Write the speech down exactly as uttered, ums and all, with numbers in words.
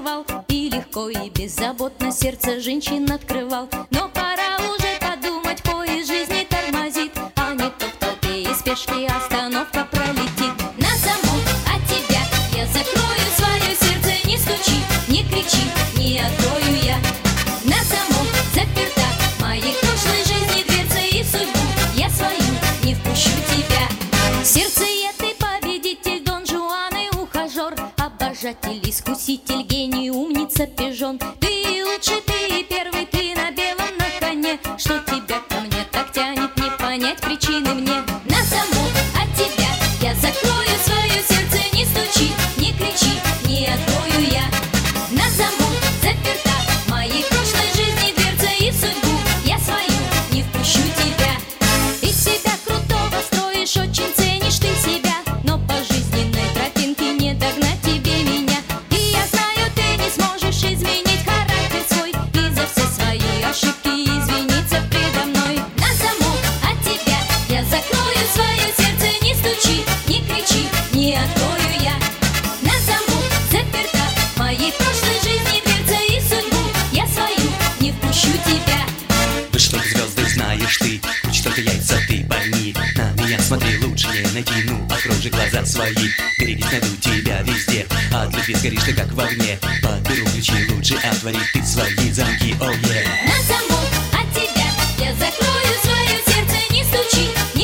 открывал, и легко и беззаботно сердце женщин открывал. Но пора уже подумать, поезд жизни тормозит, а не то в толпе и спешке остановка пролетит. На замок от тебя я закрою свое сердце, не стучи, не кричи, не открою я. На замок заперта моей прошлой жизни дверца, и в судьбу я свою не впущу тебя. Сердцеед и победитель, Дон Жуан и ухажер, обожатель, искуситель, гений, умница, пижон. Ты лучший, ты первый, ты на белом на коне. Что тебя ко мне так тянет, не понять причины мне. На замок от тебя я закрою свое сердце, не стучи, не кричи, не открою я. На замок заперта моей прошлой жизни дверца, и в судьбу я свою не впущу тебя. Из себя крутого строишь, очень ценишь ты себя, но по жизненной тропинке не догнать тебе меня. И я знаю, ты не сможешь изменить характер свой, и за все свои ошибки извиниться предо мной. На замок от тебя я закрою свое сердце, не стучи, не кричи, не открою я. На замок заперта моей прошлой жизни дверца, и в судьбу я свою не впущу тебя. Выше только звезды знаешь ты, хоть что-то яйца ты пойми. На меня смотри, лучше не найти, ну открой же глаза свои. Берегись, найду тебя везде, от любви сгоришь ты как в огне. Подберу ключи, лучше отвори ты свои замки, oh yeah. На замок от тебя я закрою свое сердце, не стучи,